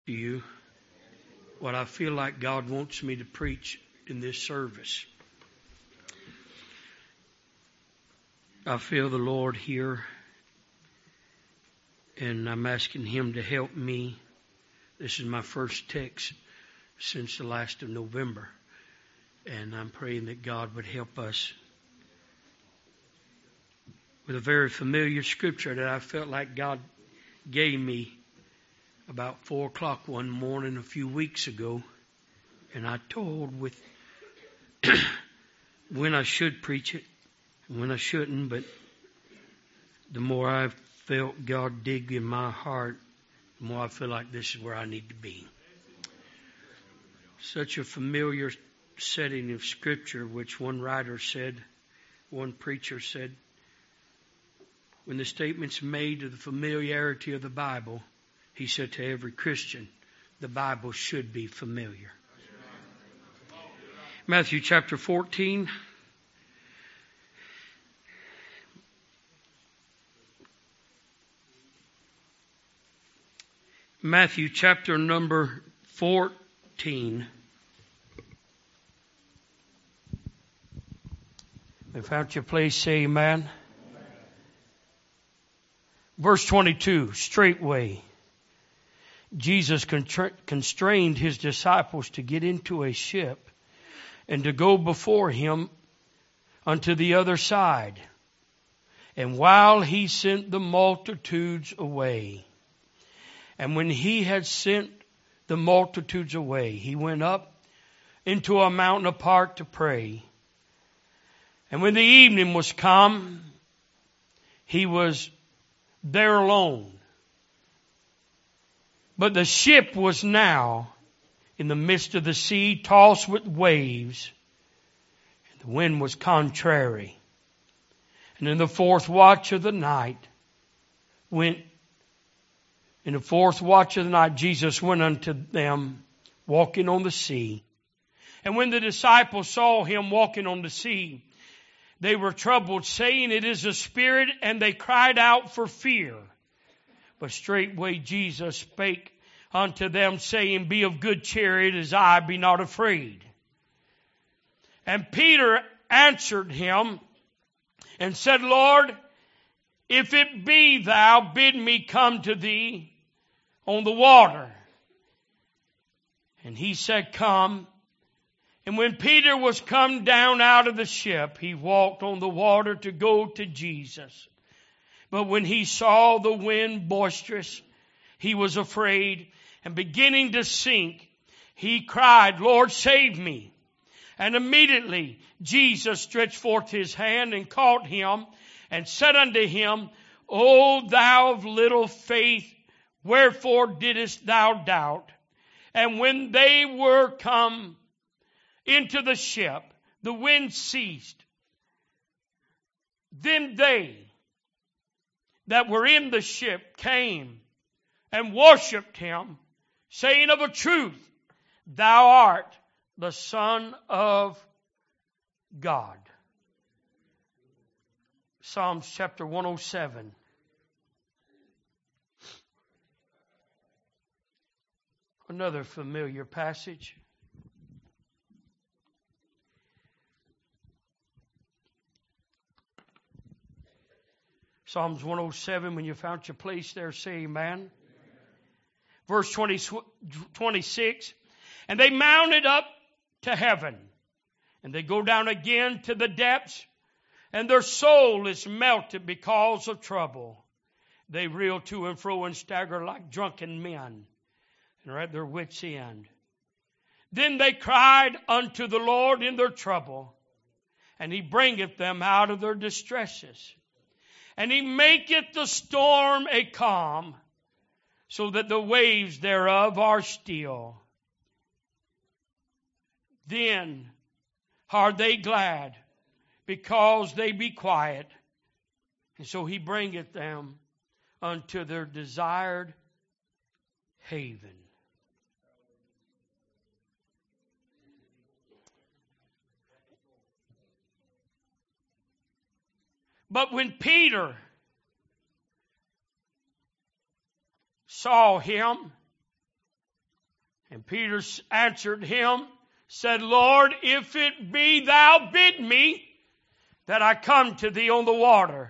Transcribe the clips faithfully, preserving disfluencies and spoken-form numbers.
to you what I feel like God wants me to preach in this service. I feel the Lord here, and I'm asking Him to help me. This is my first text since the last of November, and I'm praying that God would help us with a very familiar scripture that I felt like God gave me about four o'clock one morning a few weeks ago, and I told with when I should preach it and when I shouldn't, but the more I felt God dig in my heart, the more I feel like this is where I need to be. Such a familiar setting of scripture, which one writer said, one preacher said, when the statement's made of the familiarity of the Bible, he said to every Christian, the Bible should be familiar. Matthew chapter fourteen. Matthew chapter number fourteen. If found your place, say amen. Verse twenty-two, straightway Jesus constrained his disciples to get into a ship and to go before him unto the other side. And while he sent the multitudes away, and when he had sent the multitudes away, he went up into a mountain apart to pray. And when the evening was come, he was there alone. But the ship was now in the midst of the sea, tossed with waves, and the wind was contrary. And in the fourth watch of the night, went in the fourth watch of the night, Jesus went unto them, walking on the sea. And when the disciples saw him walking on the sea, they were troubled, saying, It is a spirit, and they cried out for fear. But straightway Jesus spake unto them, saying, Be of good cheer, it is I, be not afraid. And Peter answered him and said, Lord, if it be thou, bid me come to thee on the water. And he said, Come. And when Peter was come down out of the ship, he walked on the water to go to Jesus. But when he saw the wind boisterous, he was afraid, and beginning to sink, he cried, Lord, save me. And immediately Jesus stretched forth his hand and caught him, and said unto him, O thou of little faith, wherefore didst thou doubt? And when they were come into the ship, the wind ceased. Then they that were in the ship came and worshipped him, saying, Of a truth, thou art the Son of God. Psalms chapter one oh seven. Another familiar passage. Psalms one oh seven, when you found your place there, say amen. Amen. Verse twenty, twenty-six, and they mounted up to heaven, and they go down again to the depths, and their soul is melted because of trouble. They reel to and fro and stagger like drunken men, and are at their wits' end. Then they cried unto the Lord in their trouble, and he bringeth them out of their distresses. And he maketh the storm a calm, so that the waves thereof are still. Then are they glad, because they be quiet. And so he bringeth them unto their desired haven. But when Peter saw him, And Peter answered him, said, Lord, if it be thou bid me, that I come to thee on the water.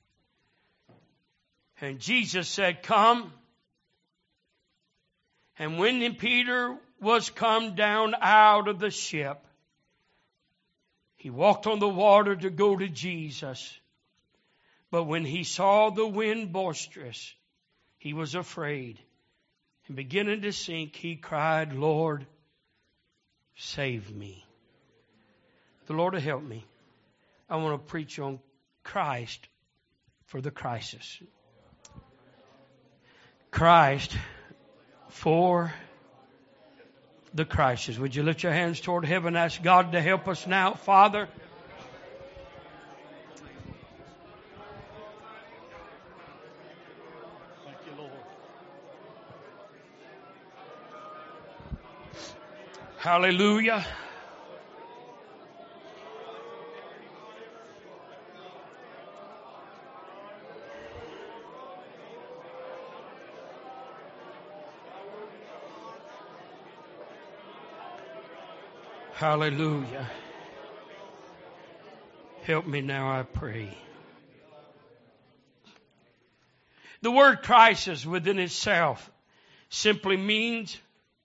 And Jesus said, come. And when Peter was come down out of the ship, he walked on the water to go to Jesus. But when he saw the wind boisterous, he was afraid. And beginning to sink, he cried, Lord, save me. The Lord will help me. I want to preach on Christ for the crisis. Christ for the crisis. Would you lift your hands toward heaven and ask God to help us now, Father? Thank you, Lord. Hallelujah. Hallelujah. Help me now, I pray. The word crisis within itself simply means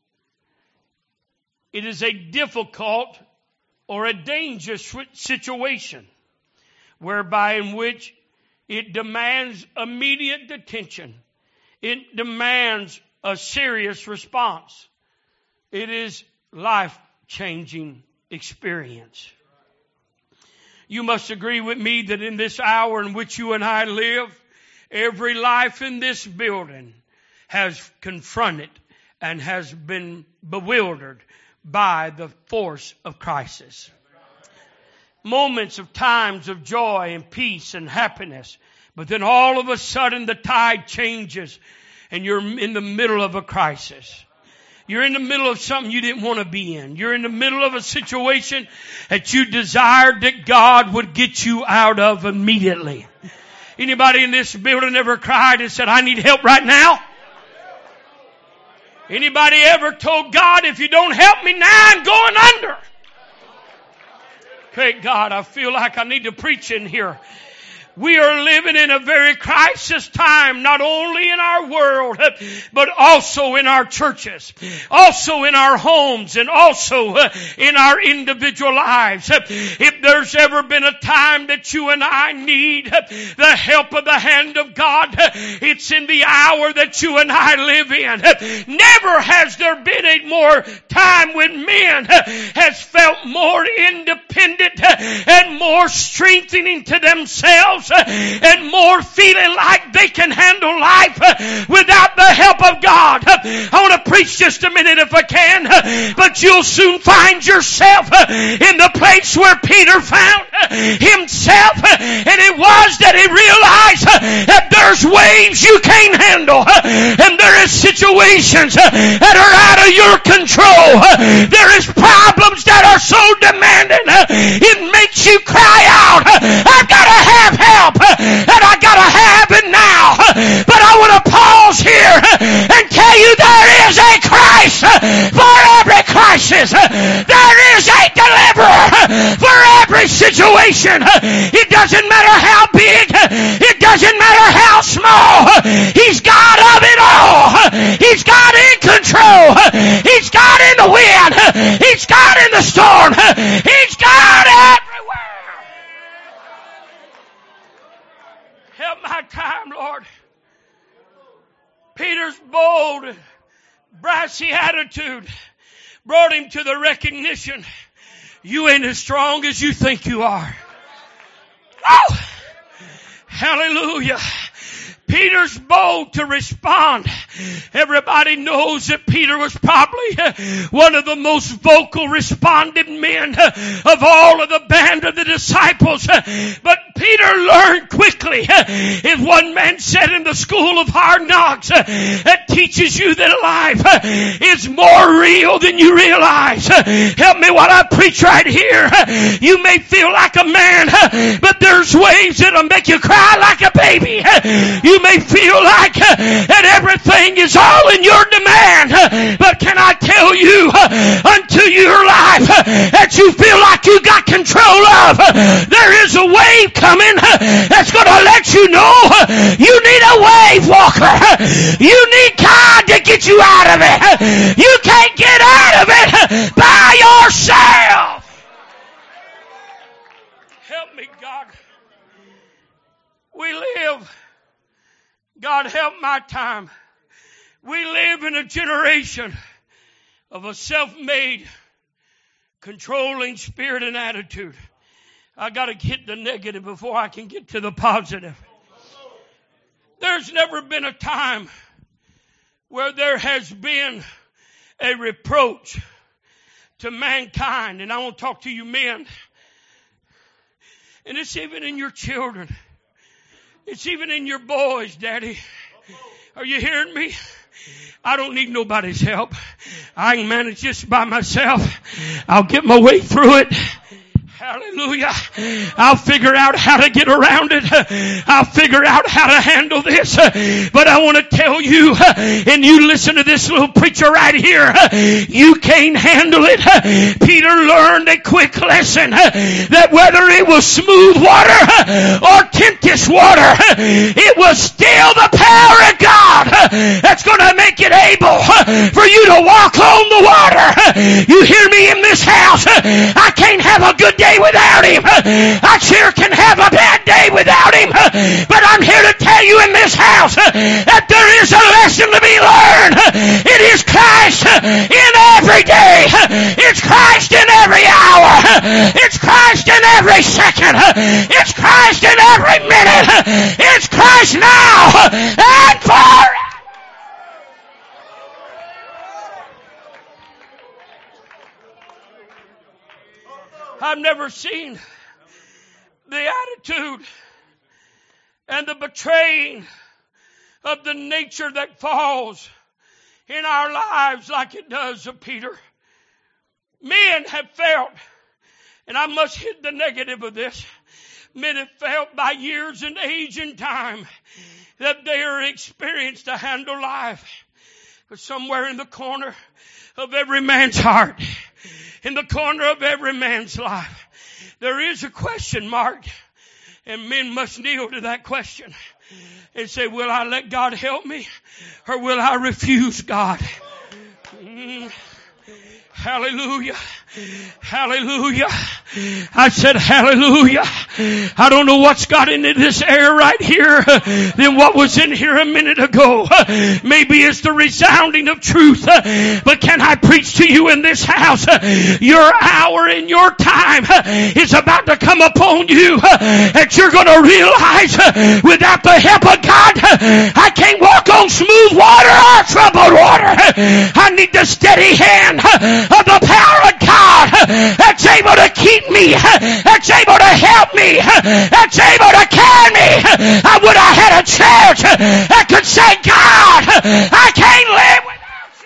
it is a difficult or a dangerous situation whereby in which it demands immediate attention. It demands a serious response. It is life-changing experience. You must agree with me that in this hour in which you and I live, every life in this building has confronted and has been bewildered by the force of crisis. Moments of times of joy and peace and happiness, but then all of a sudden the tide changes and you're in the middle of a crisis. You're in the middle of something you didn't want to be in. You're in the middle of a situation that you desired that God would get you out of immediately. Anybody in this building ever cried and said, I need help right now? Anybody ever told God, if you don't help me now, I'm going under? Great God, I feel like I need to preach in here. We are living in a very crisis time, not only in our world, but also in our churches, also in our homes, and also in our individual lives. If there's ever been a time that you and I need the help of the hand of God, it's in the hour that you and I live in. Never has there been a more time when men has felt more independent and more strengthening to themselves and more feeling like they can handle life without the help of God. I want to preach just a minute if I can, but you'll soon find yourself in the place where Peter found himself, and it was that he realized that there's waves you can't handle, and there is situations that are out of your control. There is problems that are so demanding it makes you cry out, I've got to have help, and I got to have it now. But I want to pause here and tell you there is a Christ for every crisis. There is a deliverer for every situation. It doesn't matter how big, it doesn't matter how small. He's God of it all. He's God in control. He's God in the wind. He's God in the storm. He's God everywhere. Help my time, Lord. Peter's bold, brassy attitude brought him to the recognition, you ain't as strong as you think you are. Woo! Hallelujah. Peter's bold to respond. Everybody knows that Peter was probably one of the most vocal responded men of all of the band of the disciples. But Peter learned quickly, as one man said in the school of hard knocks, that teaches you that life is more real than you realize. Help me while I preach right here. You may feel like a man, but there's waves that'll make you cry like a baby. You You may feel like uh, that everything is all in your demand, uh, but can I tell you uh, unto your life uh, that you feel like you got control of, uh, there is a wave coming uh, that's going to let you know uh, you need a wave walker. Uh, you need God to get you out of it. Uh, you can't get out of it uh, by yourself. Help me, God. We live, God help my time. We live in a generation of a self-made, controlling spirit and attitude. I got to get the negative before I can get to the positive. There's never been a time where there has been a reproach to mankind. And I want to talk to you men. And it's even in your children. It's even in your boys, Daddy. Are you hearing me? I don't need nobody's help. I can manage this by myself. I'll get my way through it. Hallelujah. I'll figure out how to get around it. I'll figure out how to handle this. But I want to tell you, and you listen to this little preacher right here, you can't handle it. Peter learned a quick lesson that whether it was smooth water or tempest water, it was still the power of God that's going to make it able for you to walk on the water. You hear me in this house? I can't have a good day without Him. I sure can have a bad day without Him. But I'm here to tell you in this house that there is a lesson to be learned. It is Christ in every day. It's Christ in every hour. It's Christ in every second. It's Christ in every minute. It's Christ now and forever. I've never seen the attitude and the betraying of the nature that falls in our lives like it does of Peter. Men have felt, and I must hit the negative of this, men have felt by years and age and time that they are experienced to handle life. But somewhere in the corner of every man's heart, in the corner of every man's life, there is a question mark. And men must kneel to that question and say, will I let God help me or will I refuse God? Mm. Hallelujah. Hallelujah. I said hallelujah. I don't know what's got into this air right here than what was in here a minute ago. Maybe it's the resounding of truth. But can I preach to you in this house? Your hour and your time is about to come upon you that you're going to realize without the help of God, I can't walk on smooth water or troubled water. I need the steady hand of the power of God that's able to keep me, that's able to help me, that's able to carry me. I would have had a church that could say, God, I can't live without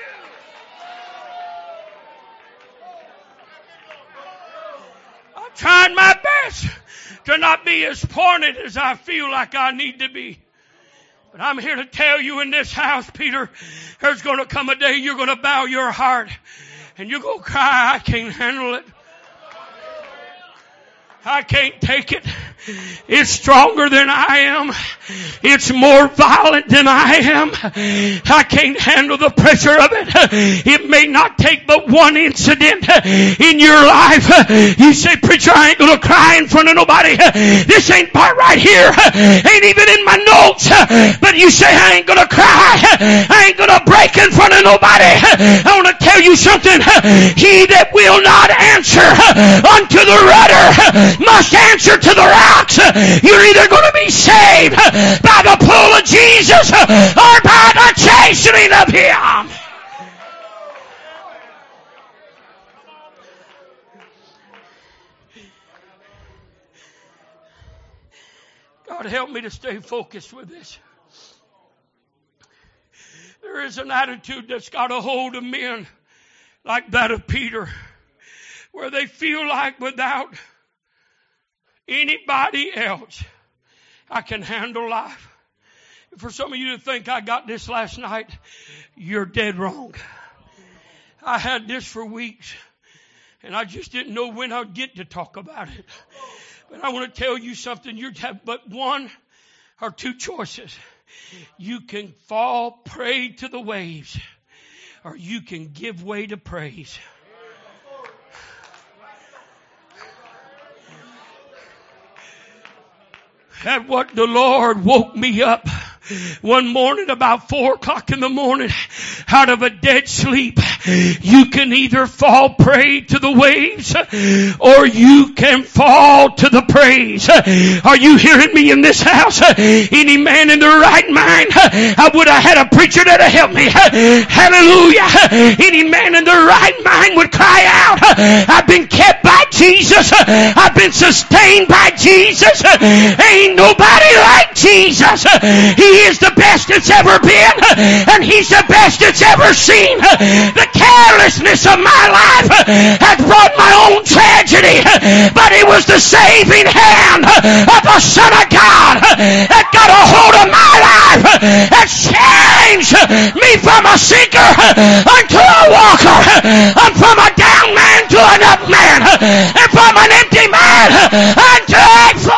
you. I'm trying my best to not be as pointed as I feel like I need to be. But I'm here to tell you in this house, Peter, there's going to come a day you're going to bow your heart and you're going to cry, I can't handle it. I can't take it. It's stronger than I am. It's more violent than I am. I can't handle the pressure of it. It may not take but one incident in your life. You say, preacher, I ain't going to cry in front of nobody. This ain't part right here. Ain't even in my notes. But you say, I ain't going to cry. I ain't going to break in front of nobody. I want to tell you something. He that will not answer unto the rudder must answer to the rocks. You're either going to be saved by the pull of Jesus or by the chastening of Him. God, help me to stay focused with this. There is an attitude that's got a hold of men like that of Peter, where they feel like without anybody else, I can handle life. For some of you to think I got this last night, you're dead wrong. I had this for weeks, and I just didn't know when I'd get to talk about it. But I want to tell you something. You have but one or two choices. You can fall prey to the waves, or you can give way to praise. At what the Lord woke me up one morning about four o'clock in the morning out of a dead sleep. You can either fall prey to the waves or you can fall to the praise. Are you hearing me in this house? Any man in their right mind? I would have had a preacher that'd help me. Hallelujah. Any man in their right mind would cry out, I've been kept by Jesus. I've been sustained by Jesus. Ain't nobody like Jesus. He is the best it's ever been, and He's the best it's ever seen. The carelessness of my life has brought my own tragedy, but it was the saving hand of the Son of God that got a hold of my life and changed me from a sinker unto a walker, and from a down man to an up man, and from an empty man unto a full.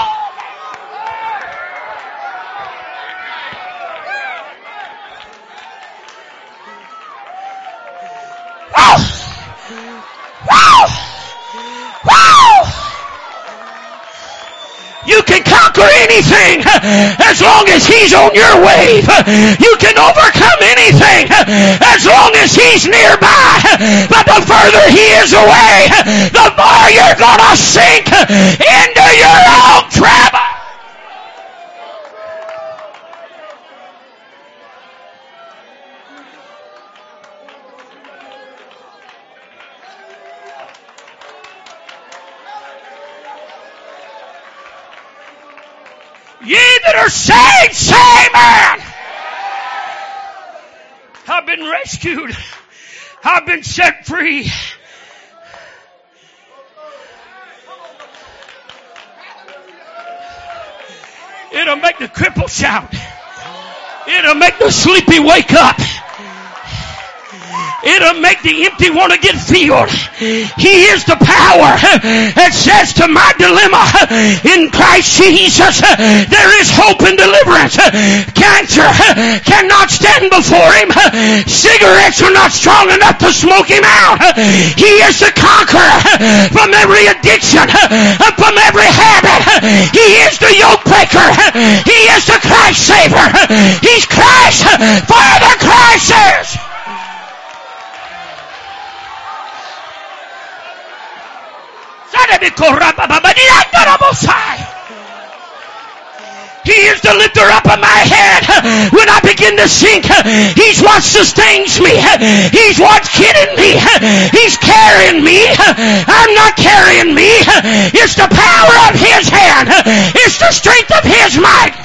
Wow! Wow! Wow! You can conquer anything as long as He's on your wave. You can overcome anything as long as He's nearby. But the further He is away, the more you're going to sink into your own trouble. Ye that are saved, say amen. I've been rescued. I've been set free. It'll make the cripple shout. It'll make the sleepy wake up. It'll make the empty want to get filled. He is the power that says to my dilemma, in Christ Jesus, there is hope and deliverance. Cancer cannot stand before Him. Cigarettes are not strong enough to smoke Him out. He is the conqueror from every addiction, from every habit. He is the yoke breaker. He is the Christ saver. He's Christ for the crisis. He is the lifter up of my head. When I begin to sink, He's what sustains me. He's what's kidding me. He's carrying me. I'm not carrying me. It's the power of His hand. It's the strength of His might.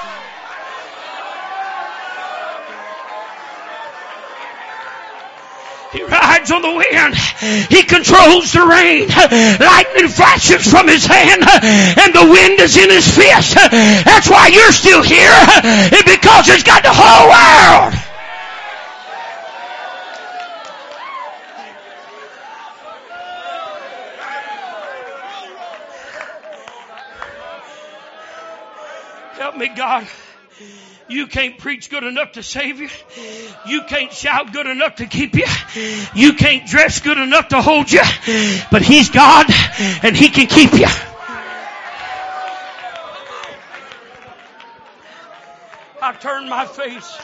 He rides on the wind. He controls the rain. Lightning flashes from His hand, and the wind is in His fist. That's why you're still here, because He's got the whole world. Help me, God. You can't preach good enough to save you. You can't shout good enough to keep you. You can't dress good enough to hold you. But He's God, and He can keep you. I turn my face.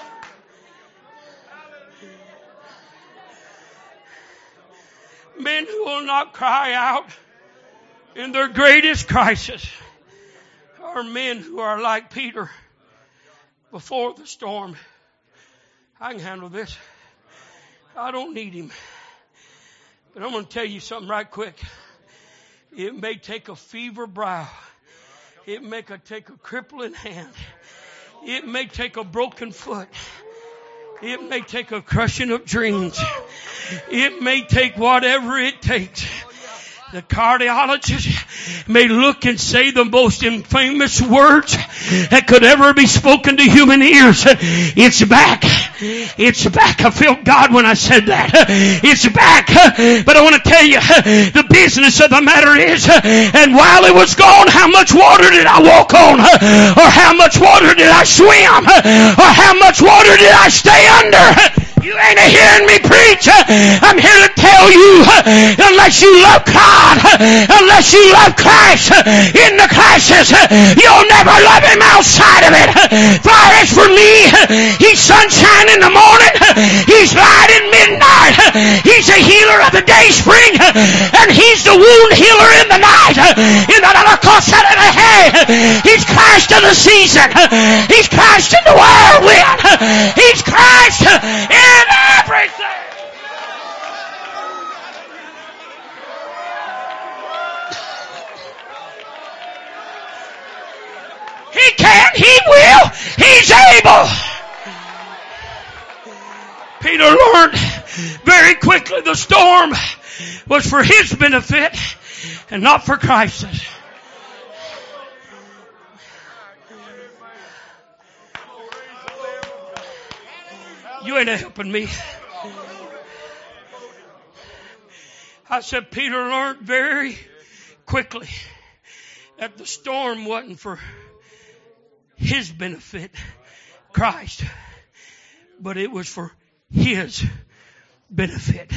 Men who will not cry out in their greatest crisis are men who are like Peter. Before the storm, I can handle this. I don't need Him. But I'm going to tell you something right quick. It may take a fever brow. It may take a crippling hand. It may take a broken foot. It may take a crushing of dreams. It may take whatever it takes. The cardiologist may look and say the most infamous words that could ever be spoken to human ears. It's back. It's back. I felt God when I said that. It's back. But I want to tell you, the business of the matter is, and while it was gone, how much water did I walk on? Or how much water did I swim? Or how much water did I stay under? You ain't hearing me preach. I'm here to tell you, unless you love God, unless you love Christ in the crisis, you'll never love Him outside of it. For as for me, He's sunshine in the morning, He's light in midnight, He's a healer of the day spring, and He's the wound healer in the night. In the He's Christ of the season. He's Christ in the whirlwind. He's Christ in everything. He can, He will, He's able. Peter learned very quickly the storm was for his benefit and not for Christ's. You ain't helping me. I said Peter learned very quickly that the storm wasn't for his benefit, Christ, but it was for his benefit.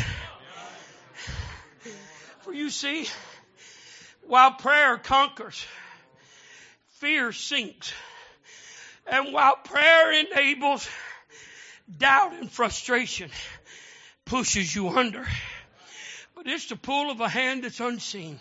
For you see, while prayer conquers, fear sinks. And while prayer enables, doubt and frustration pushes you under. But it's the pull of a hand that's unseen.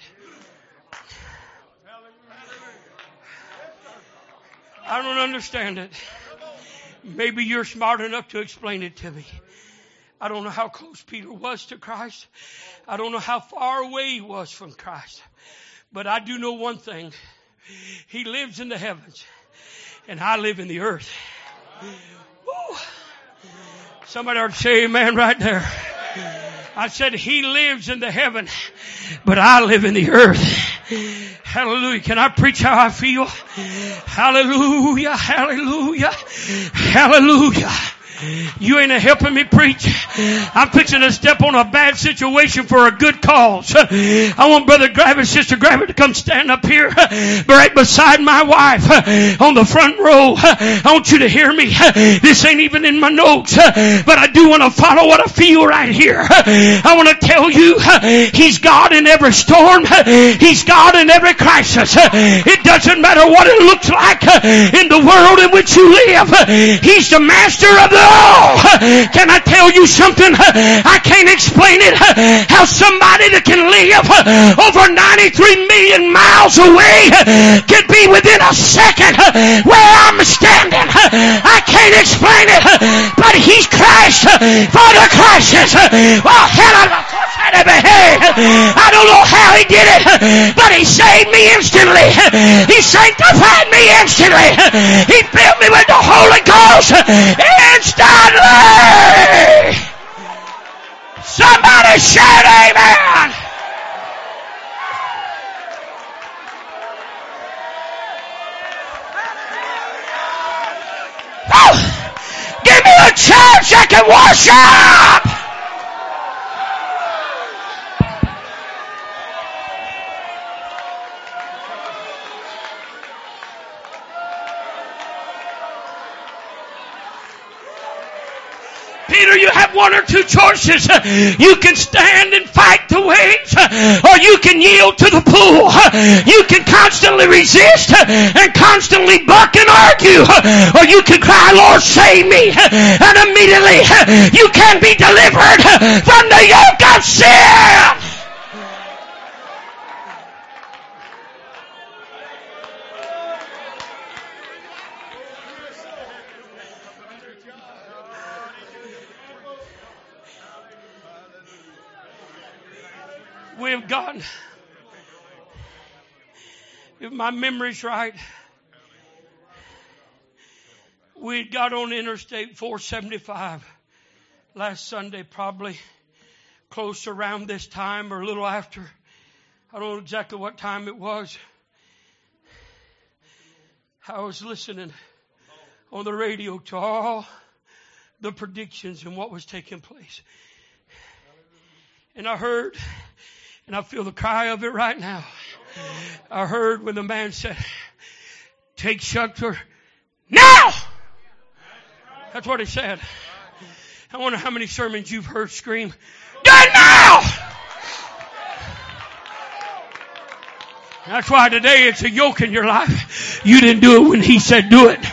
I don't understand it. Maybe you're smart enough to explain it to me. I don't know how close Peter was to Christ. I don't know how far away he was from Christ. But I do know one thing. He lives in the heavens, and I live in the earth. Woo. Somebody ought to say amen right there. I said he lives in the heaven, but I live in the earth. Hallelujah. Can I preach how I feel? Hallelujah. Hallelujah. Hallelujah. You ain't helping me preach. I'm fixing to step on a bad situation for a good cause. I want Brother Gravitt, Sister Gravitt to come stand up here right beside my wife on the front row. I want you to hear me. This ain't even in my notes, but I do want to follow what I feel right here. I want to tell you, He's God in every storm. He's God in every crisis. It doesn't matter what it looks like in the world in which you live. He's the master of the all. Can I tell you something? I can't explain it. How somebody that can live over ninety-three million miles away can be within a second where I'm standing. I can't explain it, but He's Christ for the crisis. Well, I don't know how He did it, but He saved me instantly. He sanctified me instantly. He filled me with the Holy Ghost instantly. Somebody shout amen. Oh, give me a church that can worship. Peter, you have one or two choices. You can stand and fight the waves, or you can yield to the pull. You can constantly resist and constantly buck and argue, or you can cry, Lord, save me, and immediately you can be delivered from the yoke of sin. We've gotten, if my memory's right, we got on Interstate four seventy-five last Sunday, probably close around this time or a little after. I don't know exactly what time it was. I was listening on the radio to all the predictions and what was taking place. And I heard, and I feel the cry of it right now. I heard when the man said, take shelter now! That's what he said. I wonder how many sermons you've heard scream, do it now! That's why today it's a yoke in your life. You didn't do it when he said do it.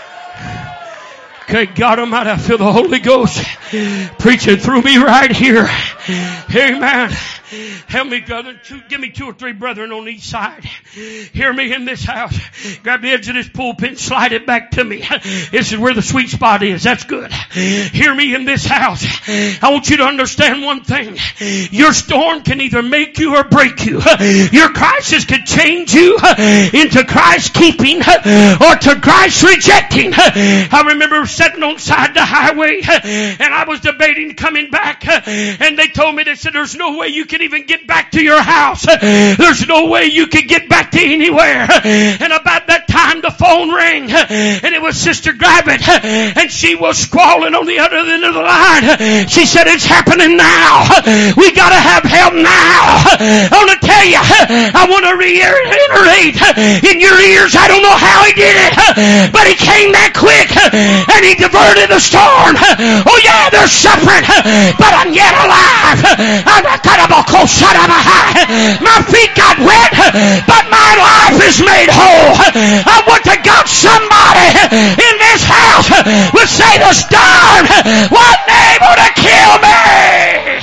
Okay, God Almighty, I feel the Holy Ghost preaching through me right here. Amen. Help me, brother. Two, give me two or three brethren on each side. Hear me in this house. Grab the edge of this pulpit and slide it back to me. This is where the sweet spot is. That's good. Hear me in this house. I want you to understand one thing. Your storm can either make you or break you. Your crisis can change you into Christ keeping or to Christ rejecting. I remember sitting on side the highway and I was debating coming back, and they told me, they said, there's no way you can even get back to your house. There's no way you can get back to anywhere. And about that time the phone rang, and it was Sister Gravitt, and she was squalling on the other end of the line. She said, it's happening now. We gotta have help now. I want to tell you, I want to reiterate in your ears, I don't know how he did it, but he came that quick and he diverted the storm. Oh yeah, they're suffering, but I'm yet alive. I'm not gonna go shut up. My feet got wet, but my life is made whole. I want to God somebody in this house would say the storm wasn't able to kill me.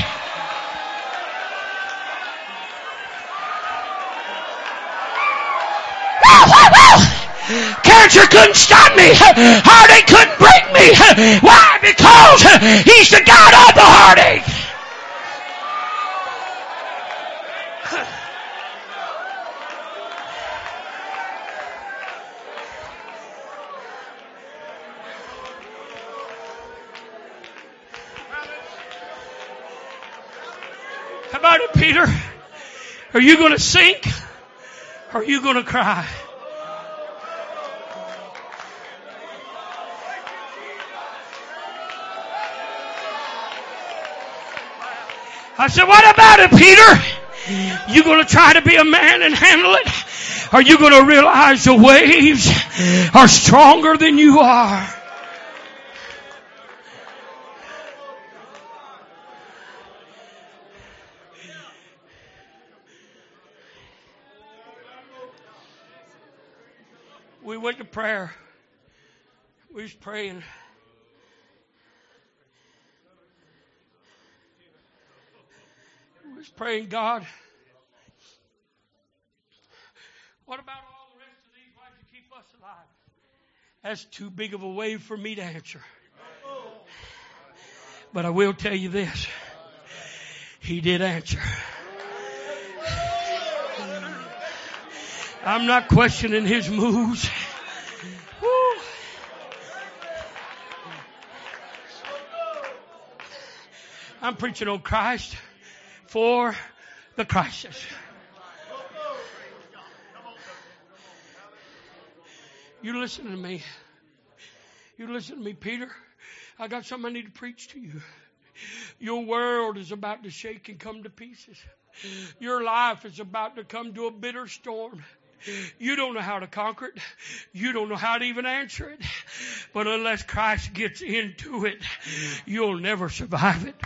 Woo, woo, woo. Cancer couldn't stop me. Heartache couldn't break me. Why? Because he's the God of the heartache. How about it, Peter? Are you going to sink or are you going to cry? I said, what about it, Peter? You going to try to be a man and handle it? Are you going to realize the waves are stronger than you are? We went to prayer. We was praying. We was praying, God, what about all the rest of these? Why'd you keep us alive? That's too big of a wave for me to answer. But I will tell you this. He did answer. I'm not questioning his moves. Woo. I'm preaching on Christ for the crisis. You listen to me. You listen to me, Peter. I got something I need to preach to you. Your world is about to shake and come to pieces. Your life is about to come to a bitter storm. You don't know how to conquer it. You don't know how to even answer it. But unless Christ gets into it, you'll never survive it.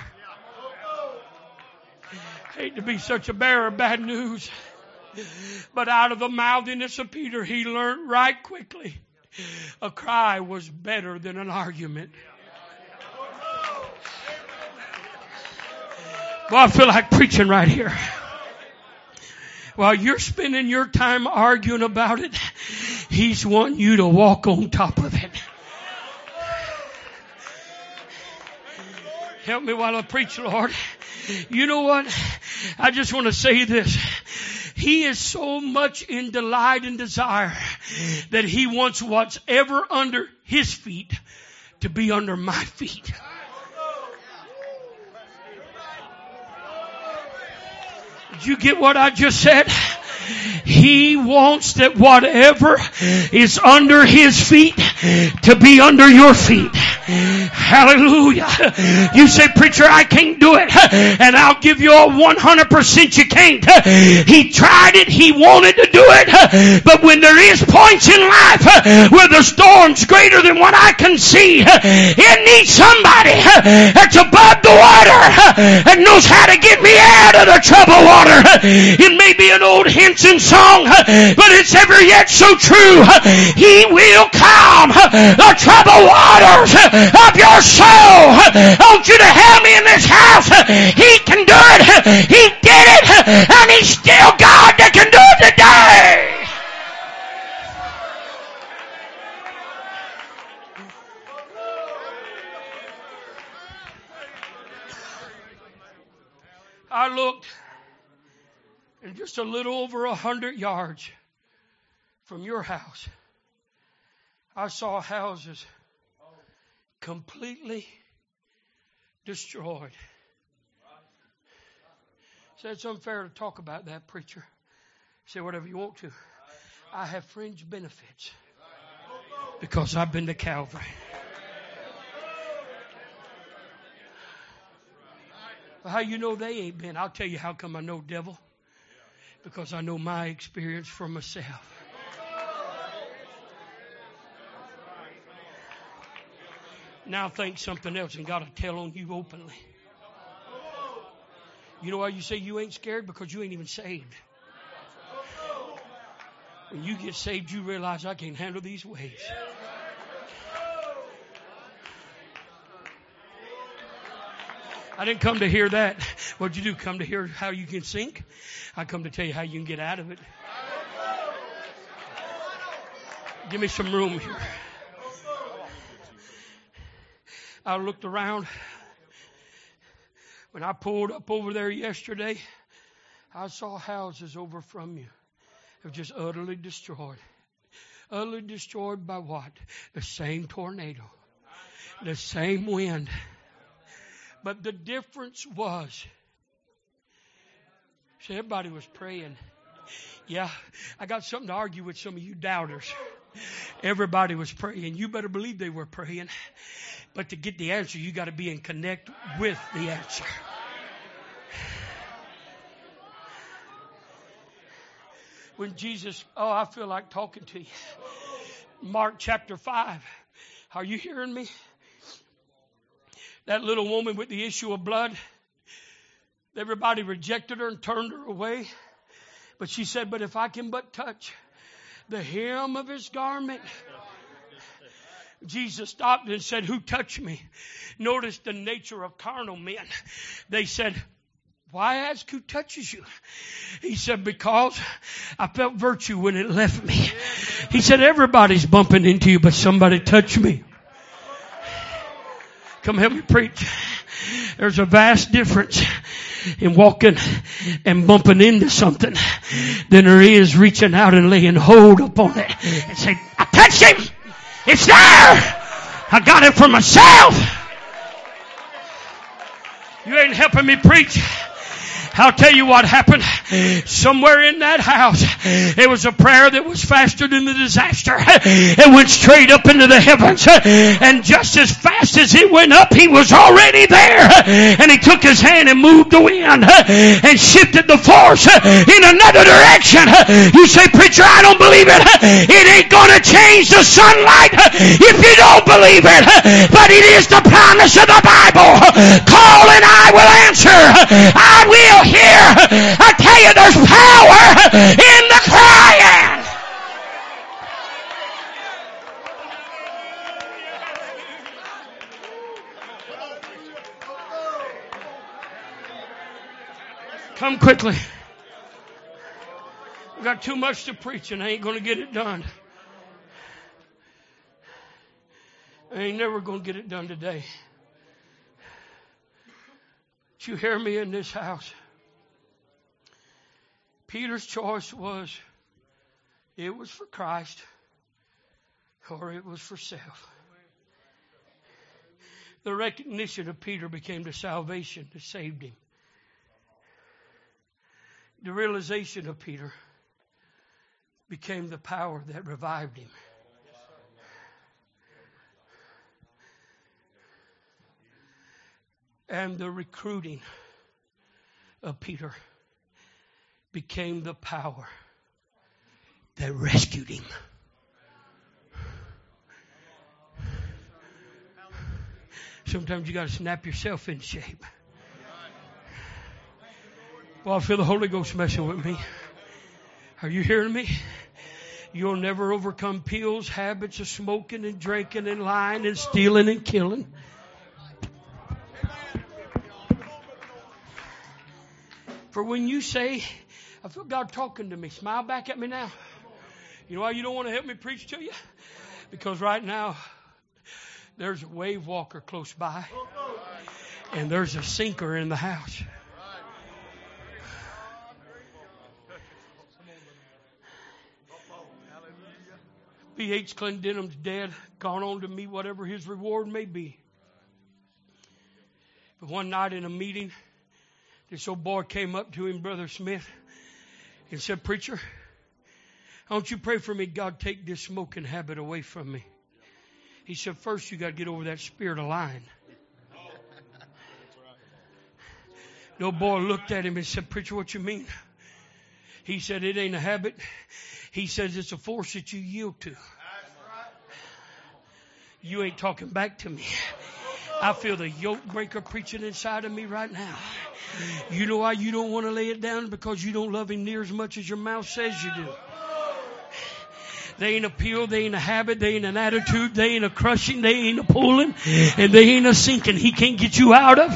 I hate to be such a bearer of bad news. But out of the mouthiness of Peter, he learned right quickly. A cry was better than an argument. Well, I feel like preaching right here. While you're spending your time arguing about it, he's wanting you to walk on top of it. Help me while I preach, Lord. You know what? I just want to say this. He is so much in delight and desire that he wants what's ever under his feet to be under my feet. Did you get what I just said? He wants that whatever is under His feet to be under your feet. Hallelujah. You say, preacher, I can't do it. And I'll give you a one hundred percent you can't. He tried it. He wanted to do it. But when there is points in life where the storm's greater than what I can see, it needs somebody that's above the water and knows how to get me out of the troubled water. It may be an old Henson song, but it's ever yet so true. He will calm the troubled waters of your soul. I want you to help me in this house. He can do it. He did it. And He's still God that can do it today. I looked, and just a little over a hundred yards from your house, I saw houses completely destroyed. So it's unfair to talk about that, preacher. Say whatever you want to. I have fringe benefits because I've been to Calvary. How you know they ain't been? I'll tell you how come I know, devil. Because I know my experience for myself. Now think something else and God will tell on you openly. You know why you say you ain't scared? Because you ain't even saved. When you get saved, you realize I can't handle these waves. I didn't come to hear that. What'd you do? Come to hear how you can sink? I come to tell you how you can get out of it. Give me some room here. I looked around. When I pulled up over there yesterday, I saw houses over from you that were just utterly destroyed. Utterly destroyed by what? The same tornado. The same wind. But the difference was, see, everybody was praying. Yeah, I got something to argue with some of you doubters. Everybody was praying. You better believe they were praying. But to get the answer, you got to be in connect with the answer. When Jesus, oh, I feel like talking to you. Mark chapter five. Are you hearing me? That little woman with the issue of blood, everybody rejected her and turned her away. But she said, but if I can but touch the hem of His garment. Jesus stopped and said, who touched me? Notice the nature of carnal men. They said, why ask who touches you? He said, because I felt virtue when it left me. He said, everybody's bumping into you, but somebody touched me. Come help me preach. There's a vast difference in walking and bumping into something than there is reaching out and laying hold upon it and say, I touched Him. It's there. I got it for myself. You ain't helping me preach. I'll tell you what happened. Somewhere in that house, it was a prayer that was faster than the disaster. It went straight up into the heavens. And just as fast as it went up, He was already there. And He took His hand and moved the wind and shifted the force in another direction. You say, preacher, I don't believe it. It ain't going to change the sunlight if you don't believe it. But it is the promise of the Bible. Call and I will answer. I will hear. I tell you, there's power in the crying. Come quickly. I've got too much to preach and I ain't going to get it done. I ain't never going to get it done today. Did you hear me in this house? Peter's choice was, it was for Christ or it was for self. The recognition of Peter became the salvation that saved him. The realization of Peter became the power that revived him. And the recruiting of Peter became the power that rescued him. Sometimes you got to snap yourself in shape. Well, I feel the Holy Ghost messing with me. Are you hearing me? You'll never overcome pills, habits of smoking and drinking and lying and stealing and killing. For when you say, I feel God talking to me, smile back at me now. You know why you don't want to help me preach to you? Because right now, there's a wave walker close by. And there's a sinker in the house. B H Clendenham's dead, gone on to meet whatever his reward may be. But one night in a meeting, this old boy came up to him, Brother Smith, and said, "Preacher, don't you pray for me, God, take this smoking habit away from me." He said, "First you got to get over that spirit of lying." The old boy looked at him and said, "Preacher, what you mean?" He said, "It ain't a habit." He says, "It's a force that you yield to." You ain't talking back to me. I feel the yoke breaker preaching inside of me right now. You know why you don't want to lay it down? Because you don't love him near as much as your mouth says you do. They ain't a pill, they ain't a habit, they ain't an attitude, they ain't a crushing, they ain't a pulling, and they ain't a sinking he can't get you out of.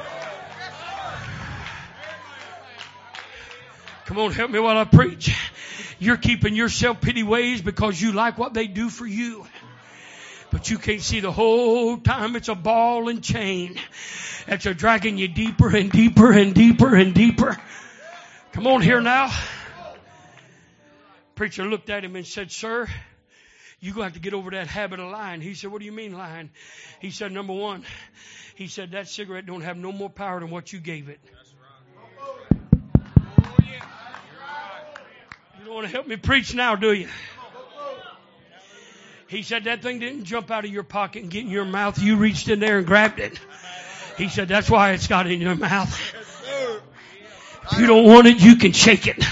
Come on, help me while I preach. You're keeping your self-pity ways because you like what they do for you. But you can't see the whole time it's a ball and chain that's a dragging you deeper and deeper and deeper and deeper. Come on here now. Preacher looked at him and said, "Sir, you're going to have to get over that habit of lying." He said, "What do you mean lying?" He said, "Number one," he said, "that cigarette don't have no more power than what you gave it." You don't want to help me preach now, do you? He said, "That thing didn't jump out of your pocket and get in your mouth. You reached in there and grabbed it." He said, "That's why it's got in your mouth. If you don't want it, you can shake it.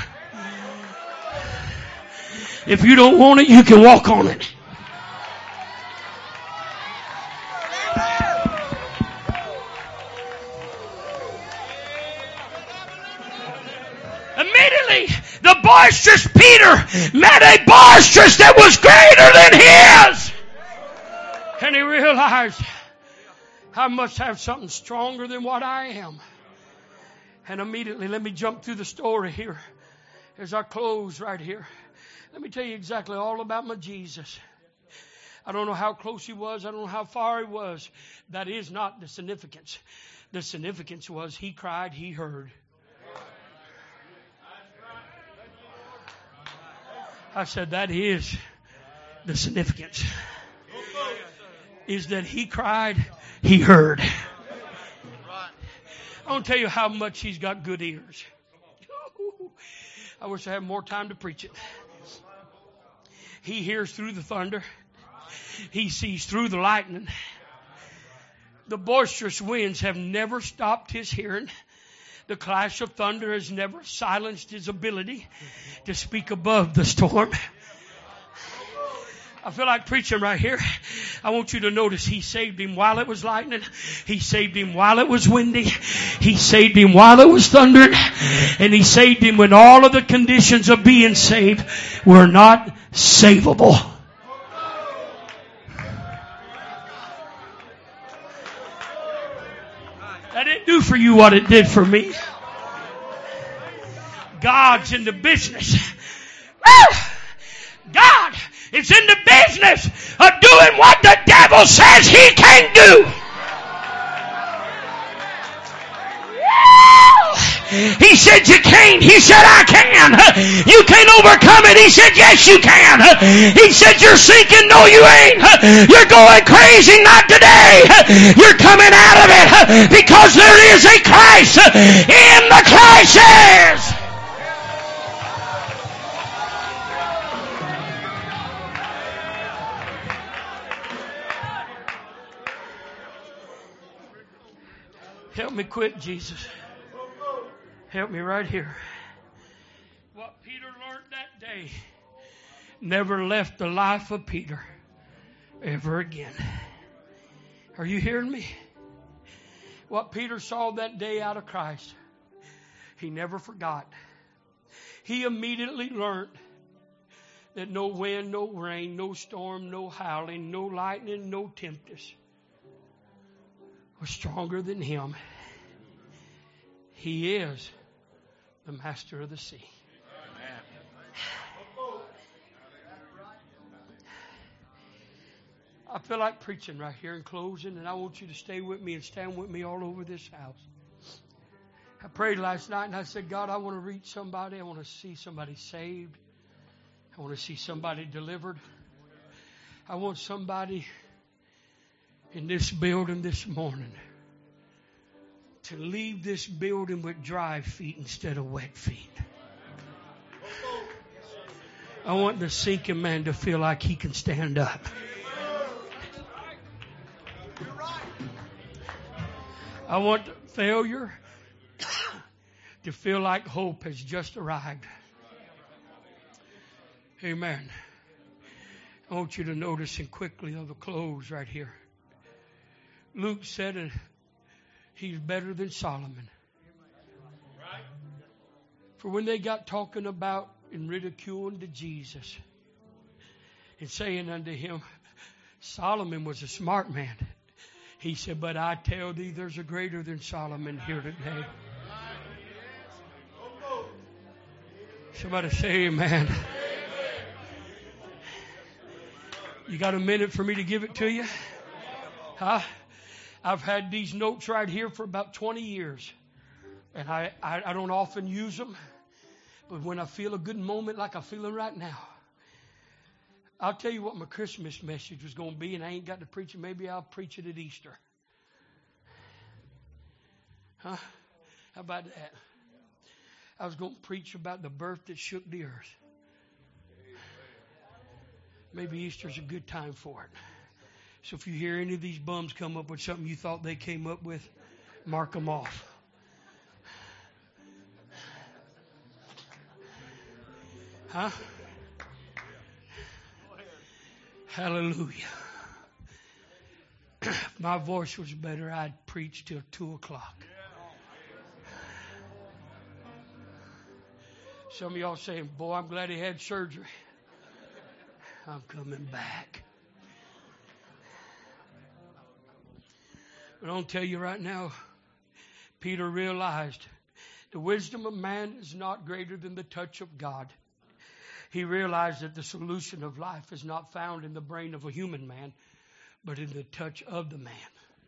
If you don't want it, you can walk on it." Immediately, the boisterous Peter met a boisterous that was greater than his. And he realized, I must have something stronger than what I am. And immediately, let me jump through the story here as I close right here. Let me tell you exactly all about my Jesus. I don't know how close he was. I don't know how far he was. That is not the significance. The significance was he cried, he heard. I said that is the significance. Is that he cried, he heard. I want to tell you how much he's got good ears. I wish I had more time to preach it. He hears through the thunder. He sees through the lightning. The boisterous winds have never stopped his hearing. The clash of thunder has never silenced his ability to speak above the storm. I feel like preaching right here. I want you to notice he saved him while it was lightning. He saved him while it was windy. He saved him while it was thundering. And he saved him when all of the conditions of being saved were not savable. That didn't do for you what it did for me. God's in the business. God is in the business of doing what the devil says he can't do. He said you can't. He said I can. You can't overcome it. He said yes you can. He said you're sinking. No you ain't. You're going crazy. Not today. You're coming out of it because there is a Christ in the crisis. Help me quit, Jesus. Help me right here. What Peter learned that day never left the life of Peter ever again. Are you hearing me? What Peter saw that day out of Christ, he never forgot. He immediately learned that no wind, no rain, no storm, no howling, no lightning, no tempest was stronger than him. He is the master of the sea. I feel like preaching right here in closing, and I want you to stay with me and stand with me all over this house. I prayed last night and I said, God, I want to reach somebody. I want to see somebody saved. I want to see somebody delivered. I want somebody in this building this morning to leave this building with dry feet instead of wet feet. I want the sinking man to feel like he can stand up. I want failure to feel like hope has just arrived. Amen. I want you to notice, and quickly I'll close right here. Luke said uh, he's better than Solomon. For when they got talking about and ridiculing to Jesus and saying unto him, Solomon was a smart man. He said, but I tell thee, there's a greater than Solomon here today. Somebody say amen. You got a minute for me to give it to you? Huh? I've had these notes right here for about twenty years. And I, I, I don't often use them. But when I feel a good moment like I'm feeling right now, I'll tell you what my Christmas message was going to be, and I ain't got to preach it. Maybe I'll preach it at Easter. Huh? How about that? I was going to preach about the birth that shook the earth. Maybe Easter's a good time for it. So if you hear any of these bums come up with something you thought they came up with, mark them off. Huh? Hallelujah. If my voice was better, I'd preach till two o'clock. Some of y'all saying, boy, I'm glad he had surgery. I'm coming back. But I'll tell you right now, Peter realized the wisdom of man is not greater than the touch of God. He realized that the solution of life is not found in the brain of a human man, but in the touch of the man.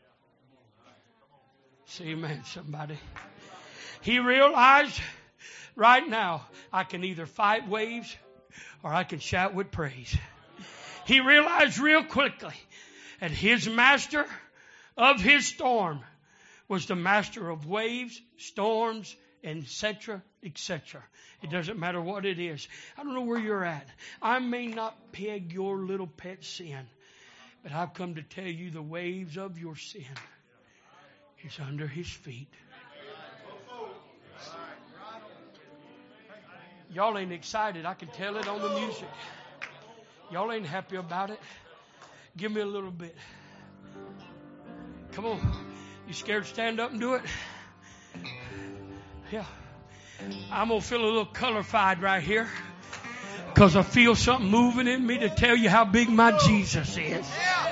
Say amen, somebody. He realized right now, I can either fight waves or I can shout with praise. He realized real quickly that his master of his storm was the master of waves, storms, et cetera, et cetera. It doesn't matter what it is. I don't know where you're at. I may not peg your little pet sin, but I've come to tell you the waves of your sin is under his feet. Y'all ain't excited. I can tell it on the music. Y'all ain't happy about it. Give me a little bit. Come on. You scared to stand up and do it? Yeah. I'm going to feel a little colorified right here because I feel something moving in me to tell you how big my Jesus is.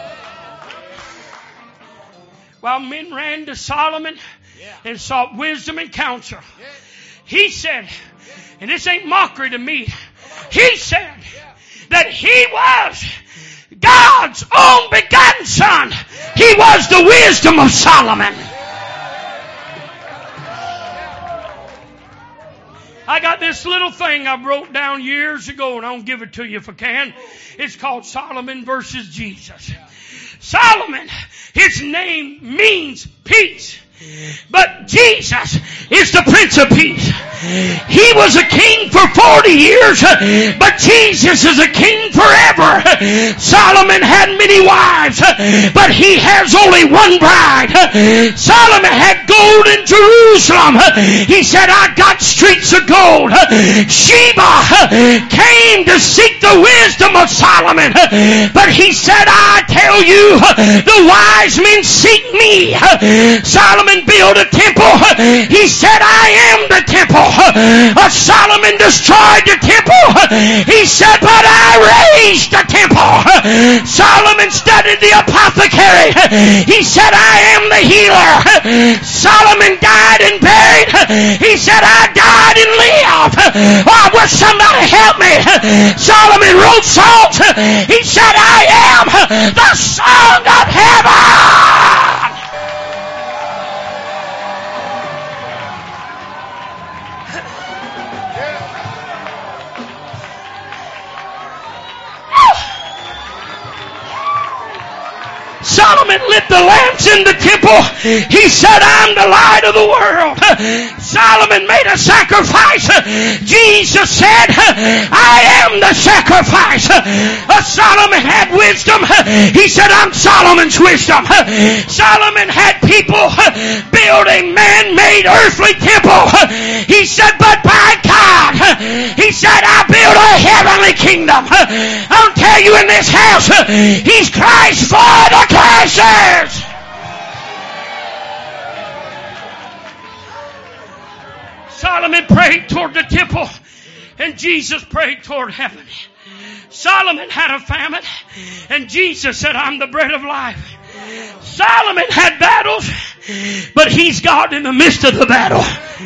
While men ran to Solomon and sought wisdom and counsel, he said, and this ain't mockery to me, he said that he was God's own begotten son. He was the wisdom of Solomon. I got this little thing I wrote down years ago, and I'll give it to you if I can. It's called Solomon versus Jesus. Solomon, his name means peace. But Jesus is the Prince of Peace. He was a king for forty years, but Jesus is a king forever. Solomon had many wives, but he has only one bride. Solomon had gold in Jerusalem. He said, I got streets of gold. Sheba came to seek the wisdom of Solomon, but he said, I tell you, the wise men seek me. Solomon built a temple. He said, I am the temple. Solomon destroyed the temple. He said, but I raised the temple. Solomon studied the apothecary. He said, I am the healer. Solomon died and buried. He said, I died and lived. Oh, will somebody help me? Solomon wrote songs. He said, I am the song of heaven. Solomon lit the lamps in the temple. He said, I'm the light of the world. Solomon made a sacrifice. Jesus said, I am the sacrifice. Solomon had wisdom. He said, I'm Solomon's wisdom. Solomon had people build a man-made earthly temple. He said, but by God, he said, I built a heavenly kingdom. I'll tell you, in this house, he's Christ for the crashes. Solomon prayed toward the temple, and Jesus prayed toward heaven. Solomon had a famine, and Jesus said, I'm the bread of life. Solomon had battles, but he's God in the midst of the battle.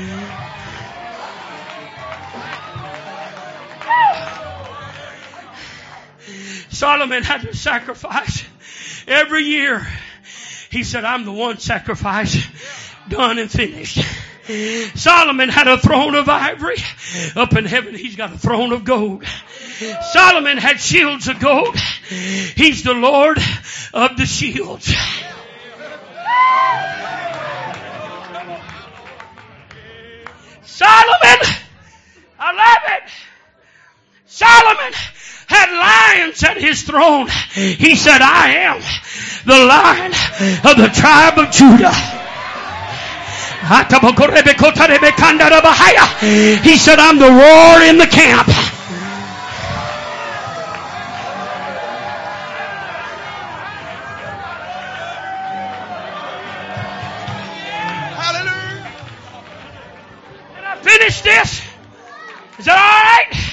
Solomon had to sacrifice every year. He said, I'm the one sacrifice done and finished. Solomon had a throne of ivory. Up in heaven, he's got a throne of gold. Solomon had shields of gold. He's the Lord of the shields. Solomon, I love it. Solomon had lions at his throne. He said, I am the Lion of the tribe of Judah. He said, I'm the roar in the camp. Hallelujah. Can I finish this? Is that all right?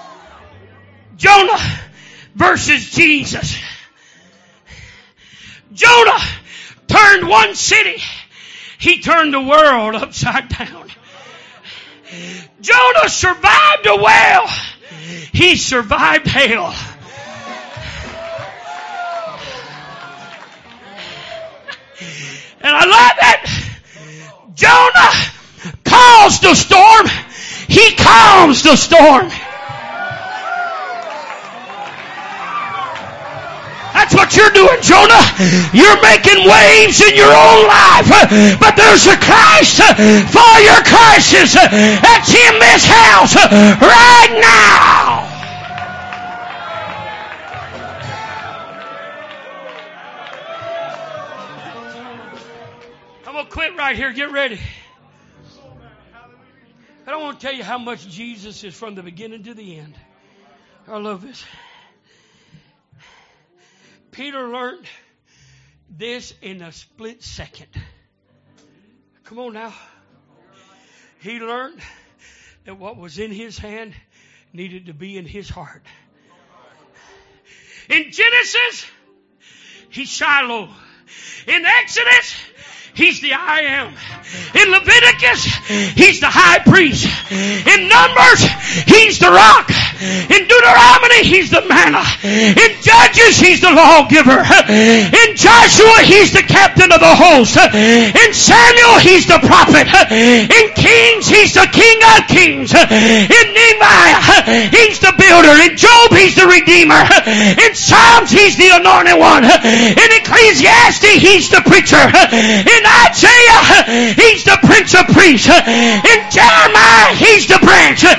Jonah versus Jesus. Jonah turned one city. He turned the world upside down. Jonah survived a whale. He survived hell. And I love it. Jonah caused the storm. He calms the storm. That's what you're doing, Jonah. You're making waves in your own life. But there's a Christ for your crisis that's in this house right now. I'm going to quit right here. Get ready. I don't want to tell you how much Jesus is from the beginning to the end. I love this. Peter learned this in a split second. Come on now. He learned that what was in his hand needed to be in his heart. In Genesis, he's Shiloh. In Exodus, he's the I am. In Leviticus, he's the high priest. In Numbers, he's the rock. In Deuteronomy, he's the manna. In Judges, he's the lawgiver. In Joshua, he's the captain of the host. In Samuel, he's the prophet. In Kings, he's the king of kings. In Nehemiah, he's the builder. In Job, he's the redeemer. In Psalms, he's the anointed one. In Ecclesiastes, he's the preacher. In Isaiah, he's the prince of priests. In Jeremiah, he's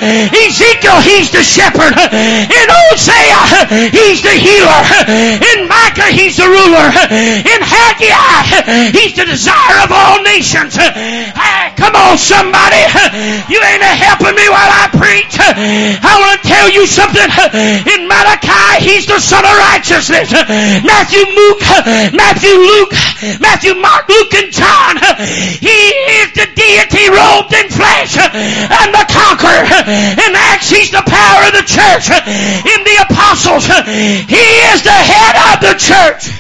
Ezekiel, he's the shepherd. In Hosea, he's the healer. In Micah, he's the ruler. In Haggai, he's the desire of all nations. Hey, come on, somebody. You ain't helping me while I preach. I want to tell you something. In Malachi, he's the Son of Righteousness. Matthew, Luke, Matthew, Luke, Matthew, Mark, Luke, and John. He is the deity robed in flesh and the conqueror. In Acts, he's the power of the church. In the apostles, he is the head of the church.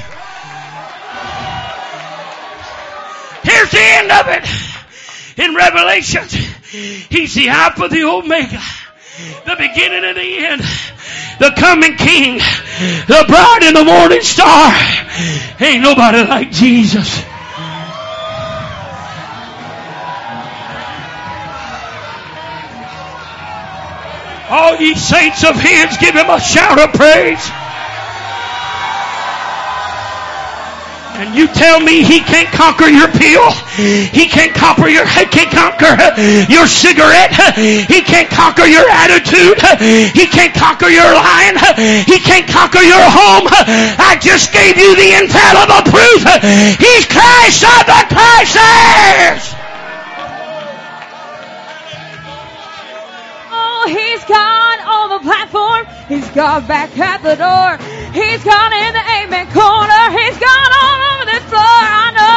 Here's the end of it. In Revelation, he's the Alpha, the Omega, the beginning and the end, the coming King, the bride and the morning star. Ain't nobody like Jesus. All ye saints of his, give him a shout of praise. And you tell me he can't conquer your pill. He can't conquer your, he can't conquer your cigarette. He can't conquer your attitude. He can't conquer your lying. He can't conquer your home. I just gave you the infallible proof. He's Christ of the Christers. Oh, he's God on the platform. He's God back at the door. He's God in the amen corner. He's God all over this floor. I know